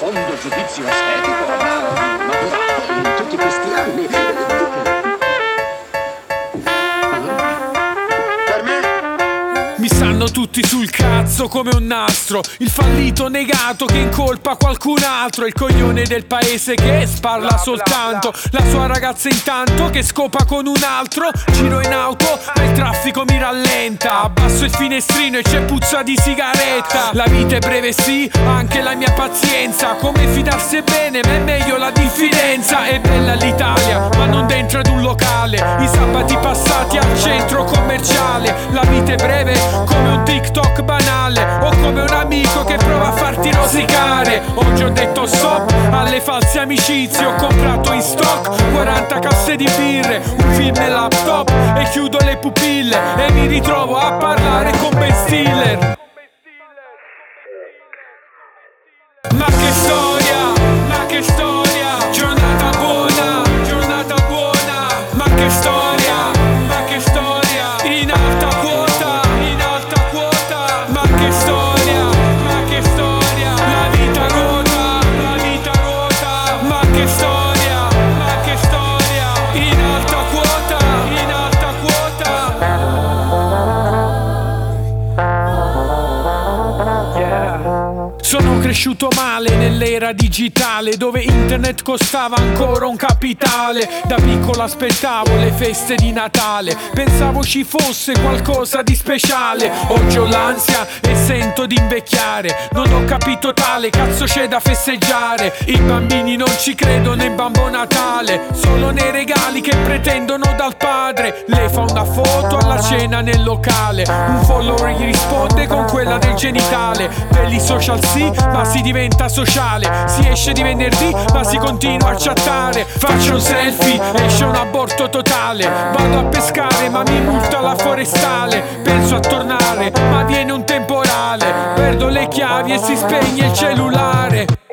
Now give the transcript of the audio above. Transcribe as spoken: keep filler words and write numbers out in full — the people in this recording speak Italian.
profondo giudizio estetico avrà maturato in tutti questi anni? Per me? Mi stanno tutti sul cazzo come un nastro, il fallito negato che incolpa qualcun altro, il coglione del paese che sparla soltanto, la sua ragazza intanto che scopa con un altro. Giro in auto ma il traffico mi rallenta, abbasso il finestrino e c'è puzza di sigaretta. La vita è breve sì, anche la mia pazienza, come fidarsi è bene ma è meglio la diffidenza. È bella l'Italia ma non dentro ad un locale, i sabati passati al centro commerciale. La vita è breve come un TikTok banale o come un amico che prova a farti rosicare. Oggi ho detto stop alle false amicizie, ho comprato in stock quaranta casse di birre, un film e laptop e chiudo le pupille e mi ritrovo a parlare con Ben Stiller. Ma che storia, ma che storia, giornata buona, giornata buona. Ma che storia, ma che storia, in alta quota, in alta quota. Ma che storia, ma che storia, la vita ruota, la vita ruota. Ma che storia, ma che storia, in alta quota, in alta quota. Sono cresciuto male nell'era digitale, dove internet costava ancora un capitale. Da piccolo aspettavo le feste di Natale, pensavo ci fosse qualcosa di speciale. Oggi ho l'ansia e sento di invecchiare, non ho capito tale, cazzo c'è da festeggiare. I bambini non ci credono in Babbo Natale, solo nei regali che pretendono dal padre. Lei fa una foto alla cena nel locale, un follower gli risponde con quella del genitale. Per i social sì, ma si diventa sociale, si esce di venerdì ma si continua a chattare. Faccio un selfie, esce un aborto totale, vado a pescare ma mi multa la forestale. Penso a tornare ma viene un temporale, perdo le chiavi e si spegne il cellulare.